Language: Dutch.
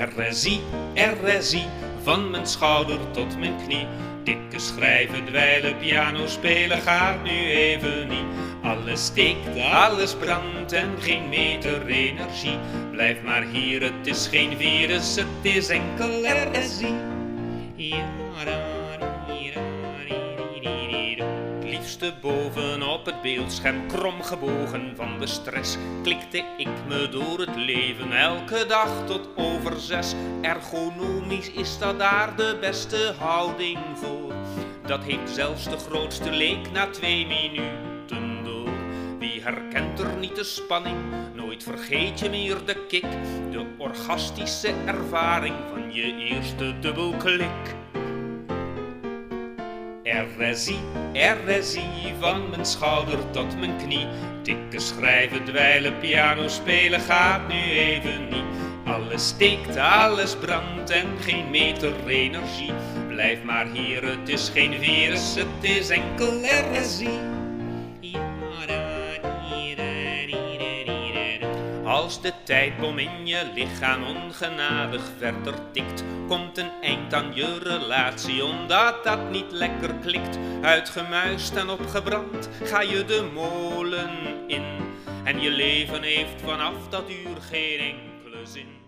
RSI, RSI, van mijn schouder tot mijn knie. Tikken, schrijven, dweilen, piano spelen gaat nu even niet. Alles steekt, alles brandt en geen meter energie. Blijf maar hier, het is geen virus, het is enkel RSI. Het liefste bovenop het beeldscherm, krom gebogen van de stress, klikte ik me door het leven, elke dag tot over 6. Ergonomisch is dat daar de beste houding voor. Dat heeft zelfs de grootste leek na 2 minuten door. Wie herkent er niet de spanning? Nooit vergeet je meer de kick, de orgastische ervaring van je eerste dubbelklik. RSI, RSI, van mijn schouder tot mijn knie. Tikken, schrijven, dweilen, piano spelen gaat nu even niet. Alles steekt, alles brandt en geen meter energie. Blijf maar hier, het is geen virus, het is enkel RSI. Als de tijdbom in je lichaam ongenadig verder tikt, komt een eind aan je relatie, omdat dat niet lekker klikt. Uitgemuist en opgebrand ga je de molen in, en je leven heeft vanaf dat uur geen enkele zin.